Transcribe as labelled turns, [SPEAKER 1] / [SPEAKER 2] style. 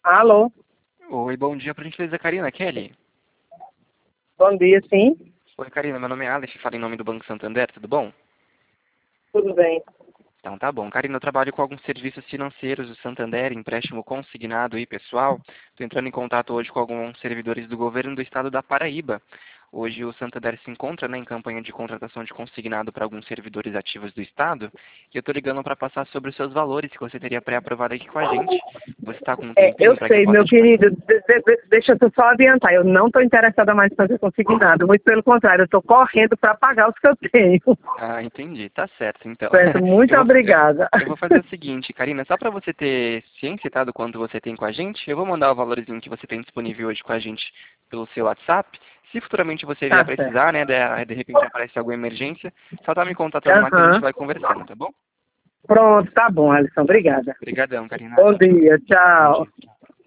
[SPEAKER 1] Alô,
[SPEAKER 2] Oi, bom dia, por gentileza, Karina, Kelly.
[SPEAKER 1] bom dia, sim.
[SPEAKER 2] Oi, Karina, meu nome é Alex, falo em nome do Banco Santander, tudo bom?
[SPEAKER 1] Tudo bem.
[SPEAKER 2] Então tá bom. Karina, eu trabalho com alguns serviços financeiros do Santander, empréstimo consignado e pessoal. Estou entrando em contato hoje com alguns servidores do governo do estado da Paraíba. Hoje o Santander se encontra, em campanha de contratação de consignado para alguns servidores ativos do estado. E eu estou ligando para passar sobre os seus valores que você teria pré-aprovado aqui com a gente. Você está com um
[SPEAKER 1] Eu
[SPEAKER 2] tempinho para que eu
[SPEAKER 1] sei,
[SPEAKER 2] possa
[SPEAKER 1] meu
[SPEAKER 2] te passar?
[SPEAKER 1] querido, deixa eu só adiantar, eu não estou interessada mais em fazer consignado, muito pelo contrário, eu estou correndo para pagar os que eu tenho.
[SPEAKER 2] Ah, entendi. Tá certo, então.
[SPEAKER 1] Certo, muito
[SPEAKER 2] Eu vou, eu,
[SPEAKER 1] obrigada.
[SPEAKER 2] eu vou fazer o seguinte, Karina, só para você ter ciência, tá, do quanto você tem com a gente, eu vou mandar o valorzinho que você tem disponível hoje com a gente pelo seu WhatsApp. Se futuramente você vier
[SPEAKER 1] Tá certo.
[SPEAKER 2] precisar, de repente aparece alguma emergência, só tá me contatando lá que a gente
[SPEAKER 1] Aham.
[SPEAKER 2] vai conversando, tá bom?
[SPEAKER 1] Pronto, tá bom, Alisson,
[SPEAKER 2] Tá.
[SPEAKER 1] obrigada.
[SPEAKER 2] Obrigadão, Karina.
[SPEAKER 1] Bom
[SPEAKER 2] Tchau, tchau.
[SPEAKER 1] dia,
[SPEAKER 2] Bom
[SPEAKER 1] tchau.
[SPEAKER 2] dia. Tchau.